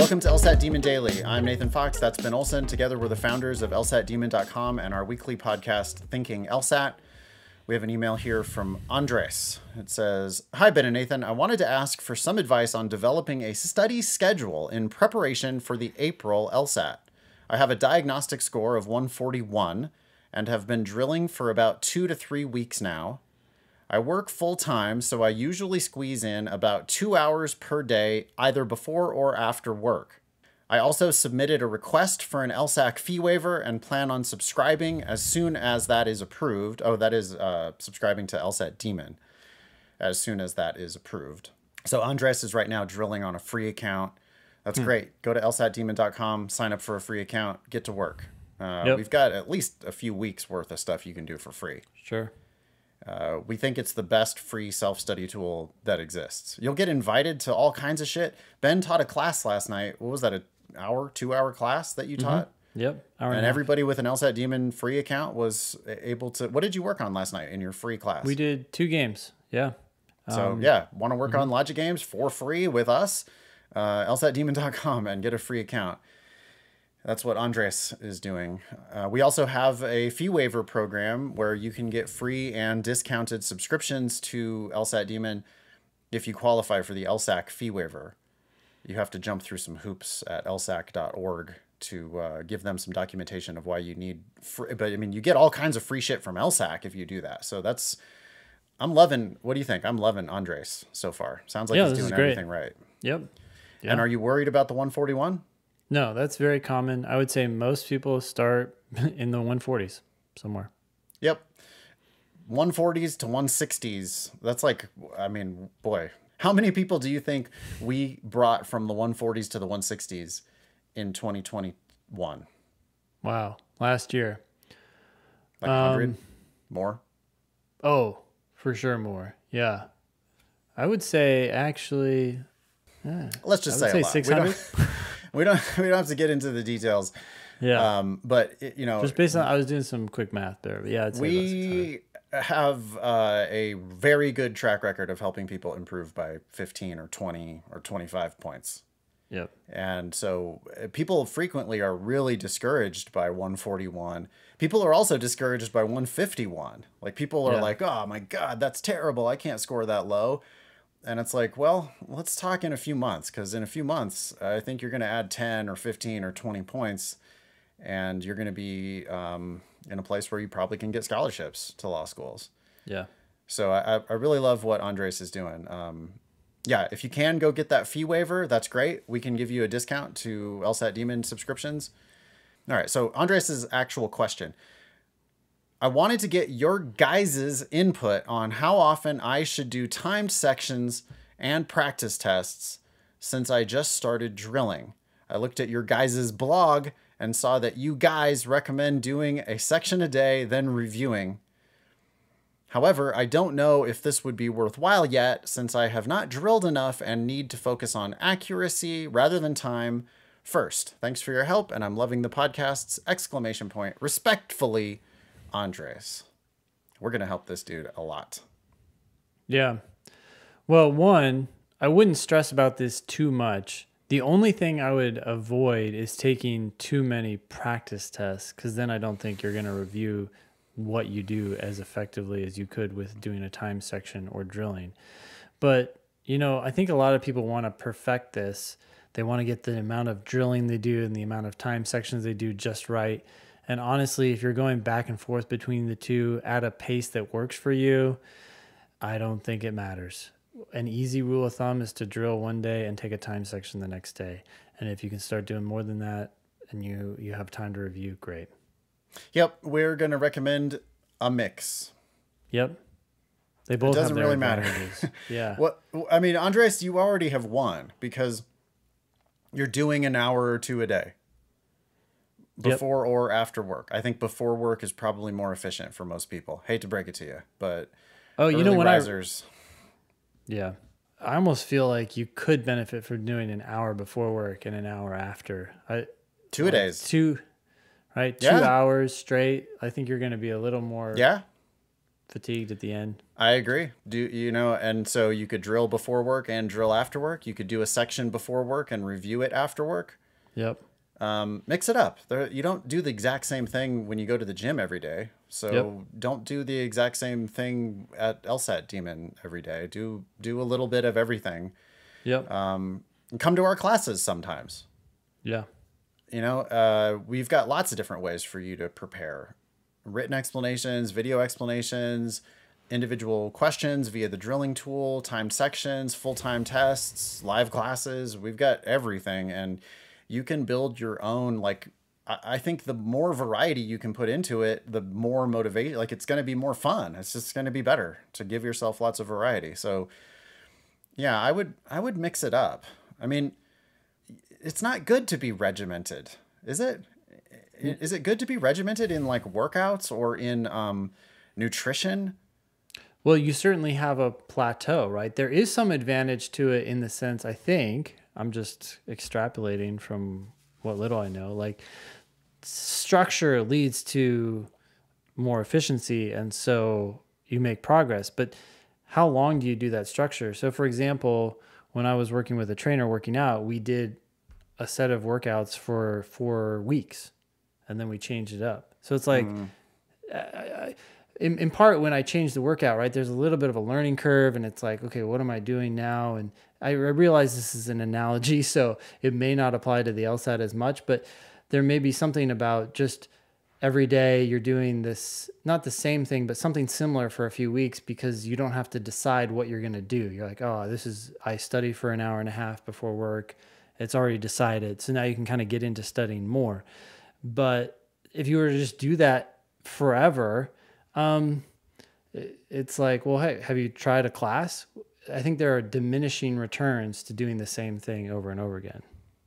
Welcome to LSAT Demon Daily. I'm Nathan Fox. That's Ben Olson. Together, we're the founders of LSATdemon.com and our weekly podcast, Thinking LSAT. We have an email here from Andres. It says, "Hi, Ben and Nathan. I wanted to ask for some advice on developing a study schedule in preparation for the April LSAT. I have a diagnostic score of 141 and have been drilling for about 2 to 3 weeks now. I work full-time, so I usually squeeze in about 2 hours per day, either before or after work. I also submitted a request for an LSAC fee waiver and plan on subscribing as soon as that is approved." Oh, that is subscribing to LSAT Demon as soon as that is approved. So Andres is right now drilling on a free account. That's great. Go to LSATdemon.com, sign up for a free account, get to work. We've got at least a few weeks worth of stuff you can do for free. Sure. We think it's the best free self-study tool that exists. You'll get invited to all kinds of shit. Ben taught a class last night. What was that, 2-hour class that you taught? Yep. And everybody with an LSAT Demon free account was able to... What did you work on last night in your free class? We did 2 games. Yeah. So, want to work on Logic Games for free with us? LSATdemon.com and get a free account. That's what Andres is doing. We also have a fee waiver program where you can get free and discounted subscriptions to LSAT Demon if you qualify for the LSAC fee waiver. You have to jump through some hoops at lsac.org to give them some documentation of why you need free. But I mean, you get all kinds of free shit from LSAC if you do that. So that's... I'm loving... What do you think? I'm loving Andres so far. Sounds like he's doing everything right. Yep. Yeah. And are you worried about the 141? No, that's very common. I would say most people start in the 140s somewhere. Yep. 140s to 160s. That's like, I mean, boy, how many people do you think we brought from the 140s to the 160s in 2021? Wow. Last year. Like 100? More? Oh, for sure more. Yeah. I would say actually... Let's just say 600. We don't have to get into the details. Yeah. But just based on, I was doing some quick math there, but yeah, I'd say we have a very good track record of helping people improve by 15 or 20 or 25 points. Yep. And so people frequently are really discouraged by 141. People are also discouraged by 151. Like people are like, "Oh my God, that's terrible. I can't score that low." And it's like, well, let's talk in a few months, because in a few months, I think you're going to add 10 or 15 or 20 points, and you're going to be in a place where you probably can get scholarships to law schools. Yeah. So I really love what Andres is doing. If you can go get that fee waiver, that's great. We can give you a discount to LSAT Demon subscriptions. All right, so Andres' actual question. I wanted to get your guys' input on how often I should do timed sections and practice tests since I just started drilling. I looked at your guys' blog and saw that you guys recommend doing a section a day, then reviewing. However, I don't know if this would be worthwhile yet since I have not drilled enough and need to focus on accuracy rather than time first. Thanks for your help, and I'm loving the podcasts! ! Respectfully, Andres. We're going to help this dude a lot. Yeah. Well, one, I wouldn't stress about this too much. The only thing I would avoid is taking too many practice tests, because then I don't think you're going to review what you do as effectively as you could with doing a time section or drilling. But, I think a lot of people want to perfect this. They want to get the amount of drilling they do and the amount of time sections they do just right. And honestly, if you're going back and forth between the two at a pace that works for you, I don't think it matters. An easy rule of thumb is to drill one day and take a time section the next day. And if you can start doing more than that and you have time to review, great. Yep, we're going to recommend a mix. Yep. They both have their really matter. Yeah. Andres, you already have won because you're doing an hour or two a day. Before or after work. I think before work is probably more efficient for most people. Hate to break it to you, but early risers. Yeah. I almost feel like you could benefit from doing an hour before work and an hour after. 2 days. 2 hours straight. I think you're going to be a little more fatigued at the end. I agree. And so you could drill before work and drill after work. You could do a section before work and review it after work. Yep. Mix it up. You don't do the exact same thing when you go to the gym every day. So don't do the exact same thing at LSAT Demon every day. Do a little bit of everything. Yep. And come to our classes sometimes. Yeah. We've got lots of different ways for you to prepare. Written explanations, video explanations, individual questions via the drilling tool, timed sections, full-time tests, live classes. We've got everything. And you can build your own, I think the more variety you can put into it, the more motivate, it's going to be more fun. It's just going to be better to give yourself lots of variety. So yeah, I would mix it up. I mean, it's not good to be regimented, is it? Is it good to be regimented in workouts or in nutrition? Well, you certainly have a plateau, right? There is some advantage to it in the sense, I think, I'm just extrapolating from what little I know, structure leads to more efficiency. And so you make progress, but how long do you do that structure? So for example, when I was working with a trainer working out, we did a set of workouts for 4 weeks and then we changed it up. So it's in part when I changed the workout, right, there's a little bit of a learning curve and it's okay, what am I doing now? And I realize this is an analogy, so it may not apply to the LSAT as much, but there may be something about just every day you're doing this, not the same thing, but something similar for a few weeks because you don't have to decide what you're going to do. You're I study for an hour and a half before work. It's already decided. So now you can kind of get into studying more. But if you were to just do that forever, it's well, hey, have you tried a class? I think there are diminishing returns to doing the same thing over and over again.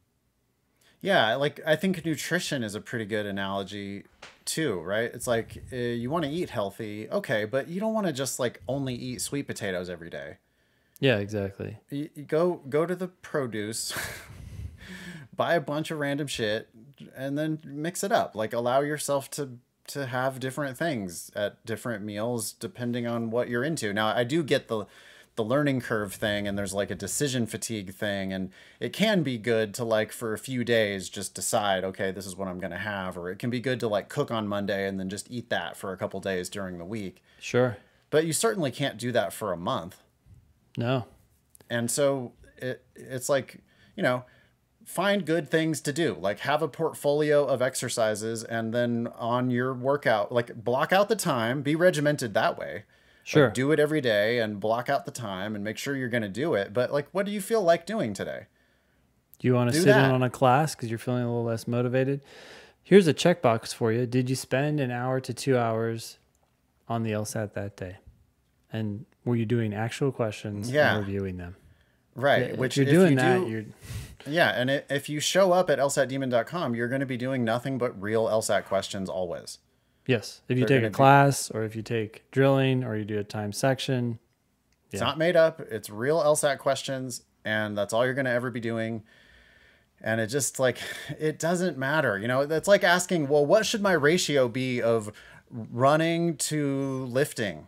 Yeah, I think nutrition is a pretty good analogy too, right? It's you want to eat healthy, okay, but you don't want to just only eat sweet potatoes every day. Yeah, exactly. You go to the produce, buy a bunch of random shit, and then mix it up. Allow yourself to have different things at different meals depending on what you're into. Now, I do get the learning curve thing, and there's a decision fatigue thing, and it can be good to for a few days just decide, okay, this is what I'm going to have, or it can be good to cook on Monday and then just eat that for a couple days during the week. Sure. But you certainly can't do that for a month. No. And so it's find good things to do, have a portfolio of exercises, and then on your workout, block out the time, be regimented that way. Sure. Do it every day and block out the time and make sure you're going to do it. But what do you feel like doing today? Do you want to sit in on a class because you're feeling a little less motivated? Here's a checkbox for you. Did you spend 1 hour to 2 hours on the LSAT that day? And were you doing actual questions and reviewing them? Right. Which you're doing that. Yeah. And if you show up at lsatdemon.com, you're going to be doing nothing but real LSAT questions always. Yes. If you take a class or if you take drilling or you do a time section. It's not made up. It's real LSAT questions. And that's all you're going to ever be doing. And it just it doesn't matter. That's like asking, well, what should my ratio be of running to lifting?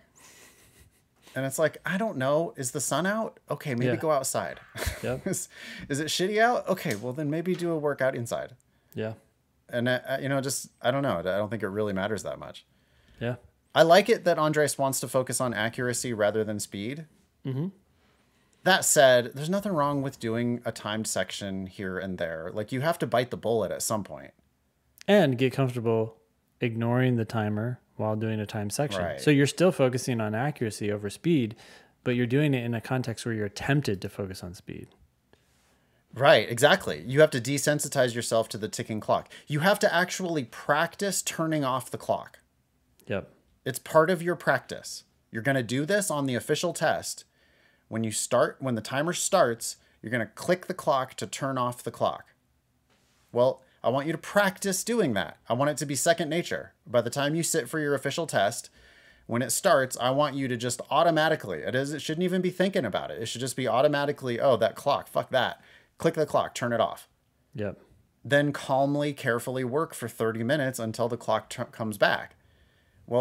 And it's I don't know. Is the sun out? Okay, maybe go outside. Yep. Is it shitty out? Okay, well then maybe do a workout inside. Yeah. And I don't know. I don't think it really matters that much. Yeah. I like it that Andres wants to focus on accuracy rather than speed. Mm-hmm. That said, there's nothing wrong with doing a timed section here and there. You have to bite the bullet at some point. And get comfortable ignoring the timer while doing a time section. Right. So you're still focusing on accuracy over speed, but you're doing it in a context where you're tempted to focus on speed. Right, exactly. You have to desensitize yourself to the ticking clock. You have to actually practice turning off the clock. Yep. It's part of your practice. You're going to do this on the official test. When the timer starts, you're going to click the clock to turn off the clock. Well, I want you to practice doing that. I want it to be second nature. By the time you sit for your official test, when it starts, I want you to just automatically, it shouldn't even be thinking about it. It should just be automatically, oh, that clock, fuck that. Click the clock, turn it off. Yep. Then calmly, carefully work for 30 minutes until the clock comes back. Well,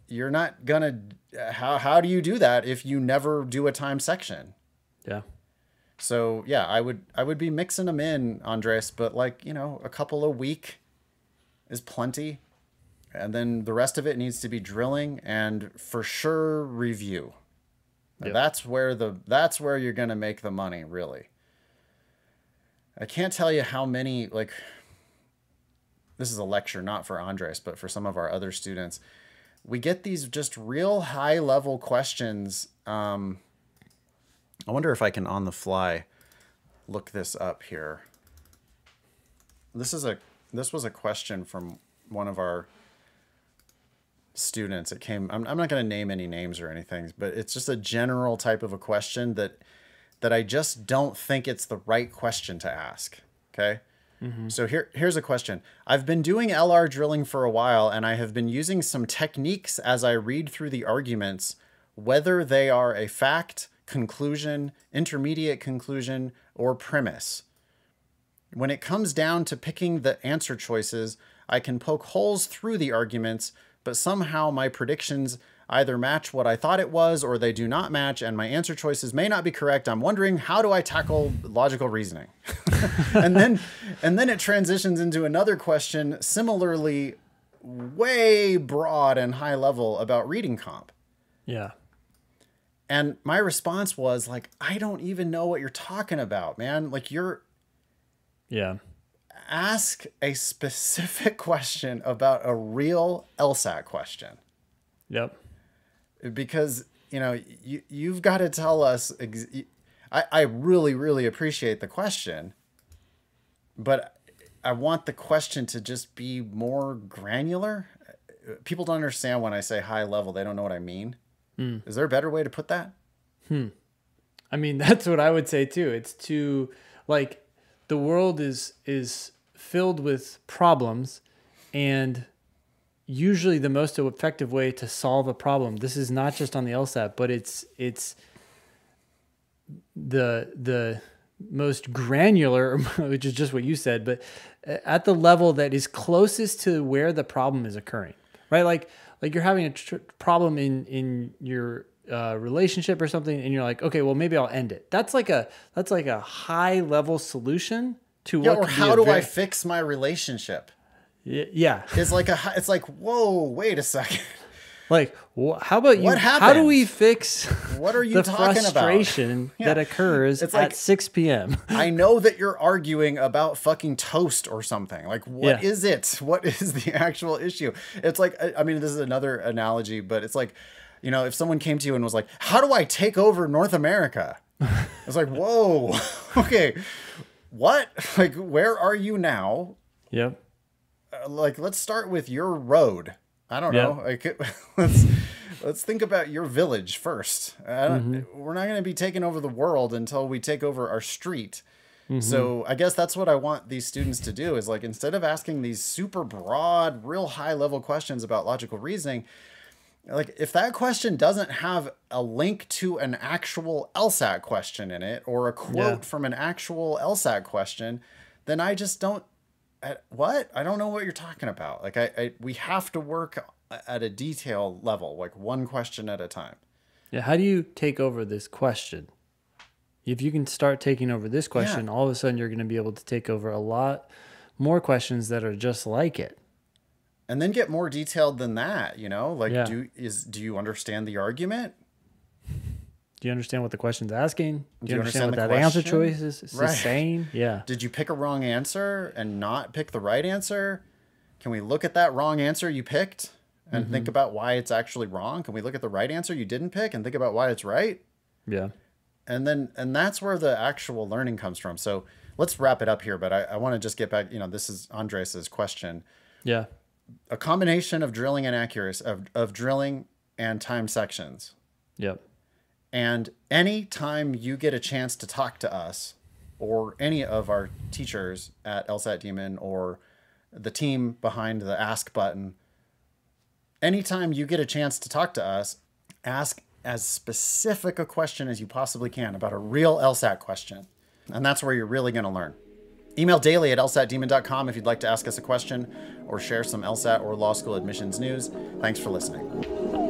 you're not gonna, how do you do that if you never do a time section? Yeah. So yeah, I would be mixing them in, Andres, but like, a couple a week is plenty. And then the rest of it needs to be drilling and for sure review. Yep. That's where you're going to make the money, really. I can't tell you how many, like, this is a lecture, not for Andres, but for some of our other students. We get these just real high level questions. I wonder if I can on the fly look this up here. This was a question from one of our students. It came, I'm not going to name any names or anything, but it's just a general type of a question that I just don't think it's the right question to ask. Okay. Mm-hmm. So here's a question. I've been doing LR drilling for a while, and I have been using some techniques as I read through the arguments, whether they are a fact, conclusion, intermediate conclusion, or premise. When it comes down to picking the answer choices, I can poke holes through the arguments, but somehow my predictions either match what I thought it was or they do not match, and my answer choices may not be correct. I'm wondering, how do I tackle logical reasoning? and then it transitions into another question, similarly way broad and high level, about reading comp. Yeah. And my response was like, I don't even know what you're talking about, man. Like, ask a specific question about a real LSAT question. Yep. Because, you've got to tell us, I really, really appreciate the question, but I want the question to just be more granular. People don't understand when I say high level. They don't know what I mean. Is there a better way to put that? I mean, that's what I would say too. It's too, like, the world is filled with problems, and usually the most effective way to solve a problem, this is not just on the LSAT, but it's the most granular, which is just what you said, but at the level that is closest to where the problem is occurring, right? Like you're having a problem in your relationship or something, and you're like, okay, well, maybe I'll end it. That's like a high level solution to what. Or how do I fix my relationship? Yeah. It's like, whoa, wait a second. Like, how about you? What happened? How do we fix what are you the talking frustration about? that occurs at 6 p.m.? I know that you're arguing about fucking toast or something. Like, what is it? What is the actual issue? It's like, I mean, this is another analogy, but it's like, if someone came to you and was like, how do I take over North America? It's like, whoa, okay, what? Like, where are you now? Yep. Like, let's start with your road. I don't know. Like, let's think about your village first. We're not going to be taking over the world until we take over our street. So I guess that's what I want these students to do, is like, instead of asking these super broad, real high level questions about logical reasoning, like, if that question doesn't have a link to an actual LSAT question in it, or a quote from an actual LSAT question, then I just don't. What? I don't know what you're talking about. Like, we have to work at a detail level, like one question at a time. Yeah. How do you take over this question? If you can start taking over this question, all of a sudden you're going to be able to take over a lot more questions that are just like it. And then get more detailed than that, like, do you understand the argument? Do you understand what the question's asking? Do you understand what that answer choice is saying? Yeah. Did you pick a wrong answer and not pick the right answer? Can we look at that wrong answer you picked and think about why it's actually wrong? Can we look at the right answer you didn't pick and think about why it's right? Yeah. And that's where the actual learning comes from. So let's wrap it up here, but I want to just get back, this is Andres's question. Yeah. A combination of drilling and accuracy, of drilling and time sections. Yep. And any time you get a chance to talk to us or any of our teachers at LSAT Demon or the team behind the ask button, anytime you get a chance to talk to us, ask as specific a question as you possibly can about a real LSAT question. And that's where you're really going to learn. Email daily@lsatdemon.com if you'd like to ask us a question or share some LSAT or law school admissions news. Thanks for listening.